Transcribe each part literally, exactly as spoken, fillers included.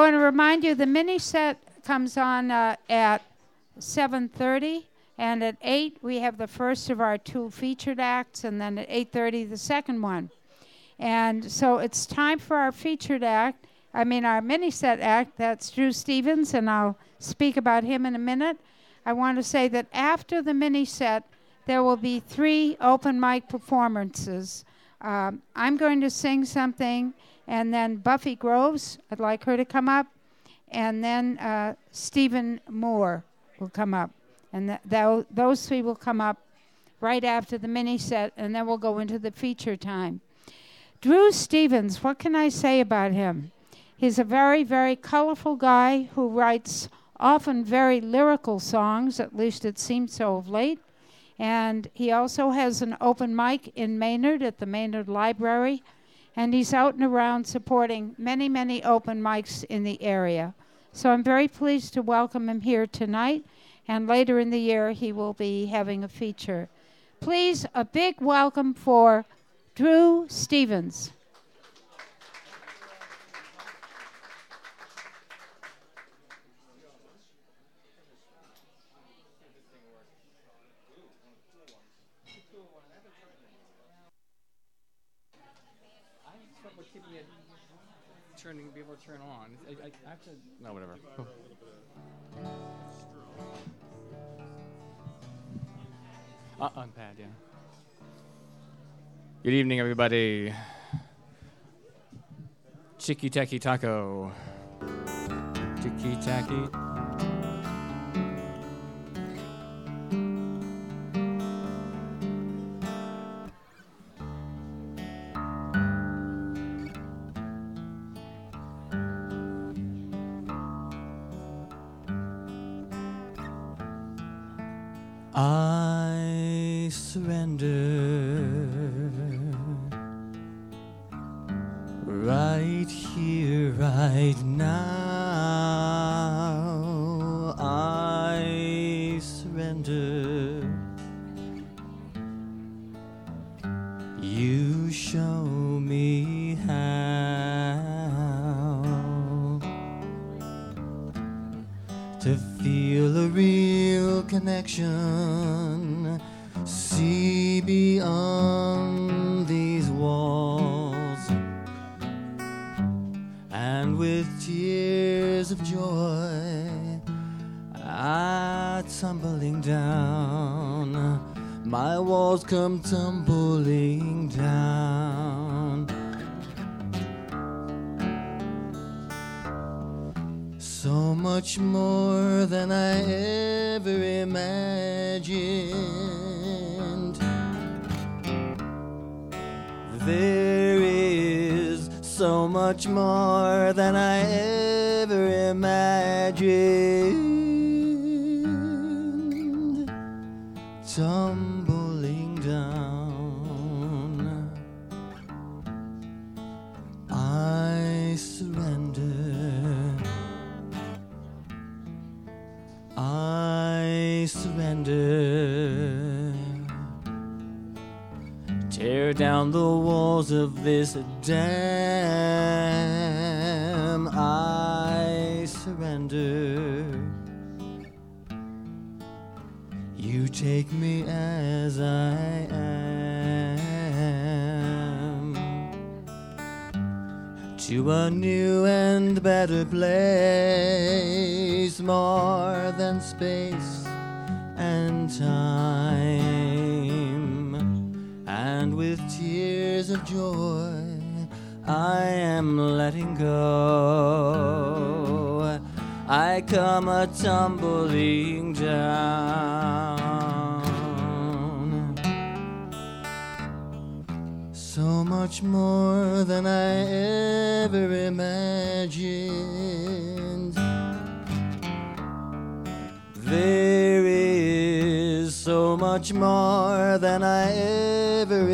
want to remind you the mini set comes on uh, at seven thirty, and at eight we have the first of our two featured acts, and then at eight thirty the second one. And so it's time for our featured act, I mean our mini set act. That's Drew Stevens, and I'll speak about him in a minute. I want to say that after the mini set, there will be three open mic performances. Um, I'm going to sing something, and then Buffy Groves, I'd like her to come up, and then uh, Stephen Moore will come up. And th- th- those three will come up right after the mini set, and then we'll go into the feature time. Drew Stevens, what can I say about him? He's a very, very colorful guy who writes often very lyrical songs, at least it seems so of late. And he also has an open mic in Maynard at the Maynard Library. And he's out and around supporting many, many open mics in the area. So I'm very pleased to welcome him here tonight. And later in the year, he will be having a feature. Please, a big welcome for Drew Stevens. Turning, be able to turn on. I, I, I have to. No, whatever. Cool. Uh, on pad, yeah. Good evening, everybody. Chicky Tacky Taco. Chicky Tacky. I surrender right here, right now. I surrender. You show me how to feel a real connection, see beyond these walls, and with tears of joy I tumbling down, my walls come tumbling down. So much more than I ever imagined. There is so much more than I ever imagined. Tumbling down, I surrender. I surrender. Tear down the walls of this dam. I surrender. You take me as I am to a new and better place, more than space and time. And with tears of joy I am letting go. I come a tumbling down. So much more than I ever imagined. There is so much more than I ever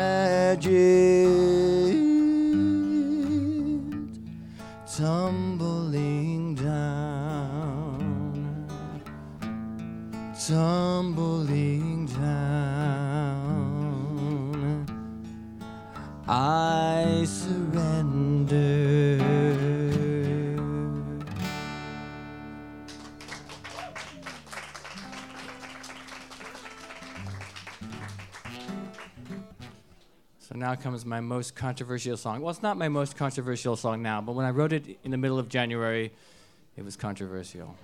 imagined. Tumbling down, tumbling down, I surrender. now comes my most controversial song. Well, it's not my most controversial song now, but when I wrote it in the middle of January, it was controversial.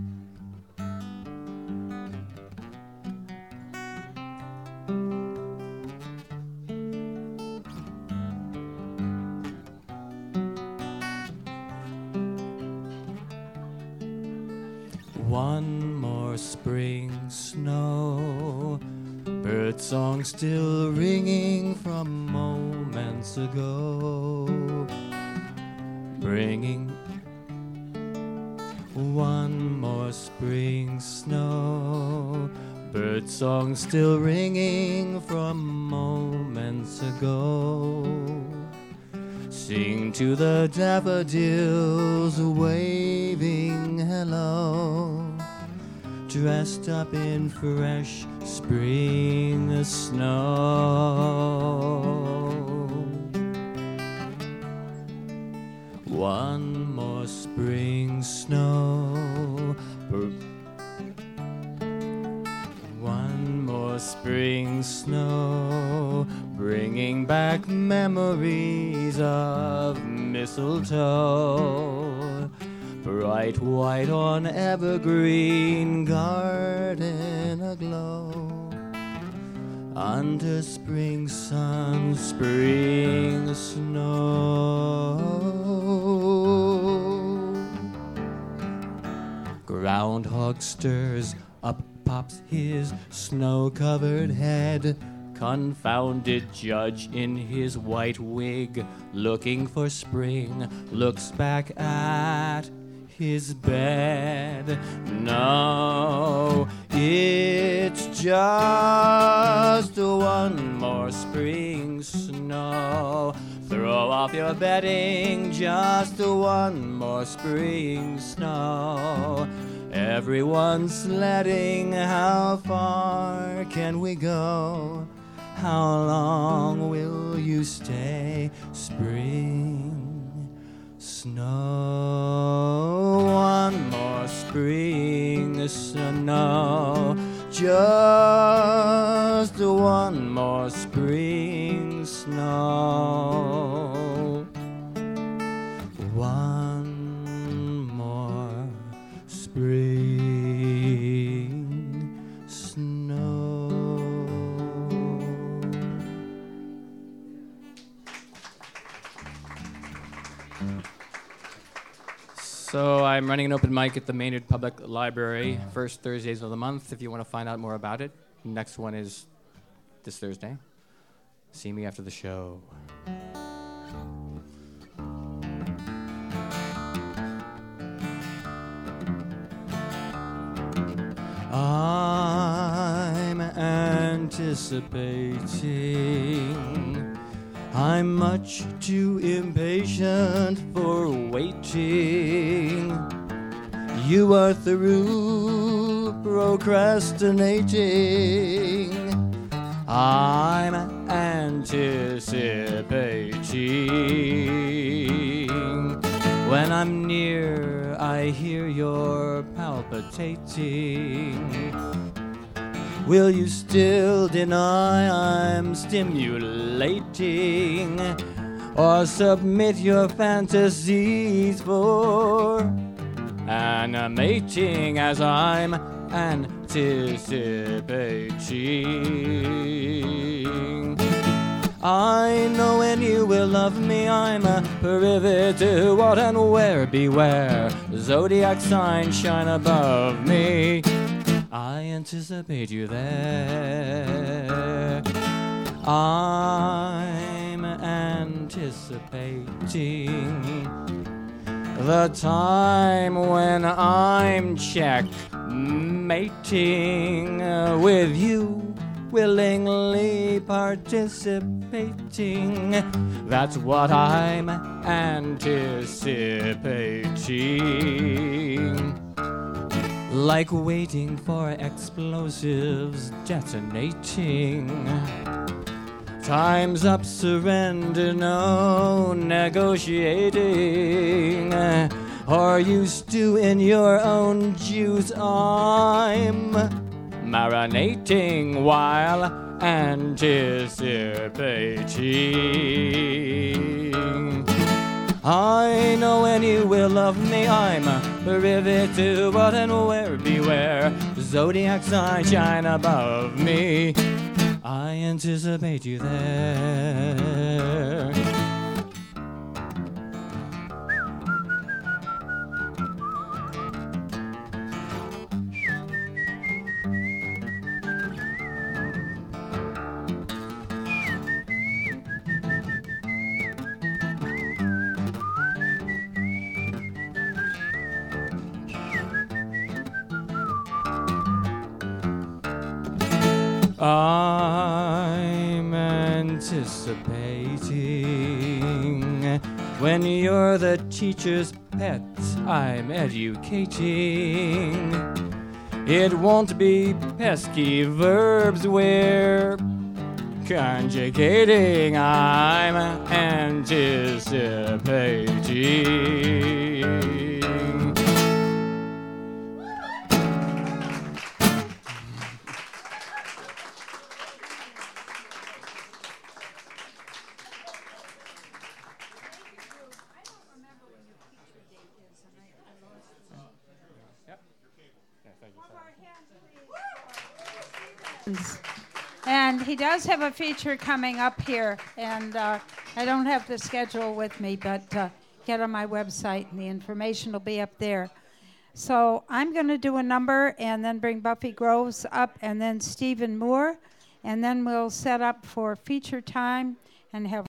One more spring snow, bird song still ringing from moments ago, bringing one more spring snow, bird song still ringing from moments ago. Sing to the daffodils waving hello, dressed up in fresh spring snow. One more spring snow, one more spring snow, bringing back memories of mistletoe, bright white on evergreen garden aglow, under spring sun, spring snow. Groundhog stirs, up pops his snow-covered head, confounded judge in his white wig, looking for spring, looks back at his bed. No, it's just one more spring snow. Throw off your bedding, just one more spring snow. Everyone's sledding, how far can we go? How long will you stay, spring snow? One more spring snow, just one more spring snow. One more spring snow. So I'm running an open mic at the Maynard Public Library, first Thursdays of the month. If you want to find out more about it, next one is this Thursday. See me after the show. I'm anticipating. I'm much too impatient for waiting. You are through procrastinating. I'm anticipating. When I'm near, I hear you're palpitating. Will you still deny I'm stimulating, or submit your fantasies for animating as I'm anticipating? I know when you will love me, I'm a privy to what and where. Beware, zodiac signs shine above me. I anticipate you there. I'm anticipating the time when I'm checkmating with you, willingly participating. That's what I'm anticipating. Like waiting for explosives detonating. Time's up, surrender, no negotiating. Or you stew in your own juice, I'm marinating while anticipating. I know when you will love me, I'm a rivet to what and where, beware. Zodiac sign shine above me, I anticipate you there. I'm anticipating when you're the teacher's pet, I'm educating. It won't be pesky verbs we're conjugating. I'm anticipating. And he does have a feature coming up here, and uh, I don't have the schedule with me, but uh, get on my website and the information will be up there. So I'm going to do a number and then bring Buffy Groves up and then Stephen Moore, and then we'll set up for feature time and have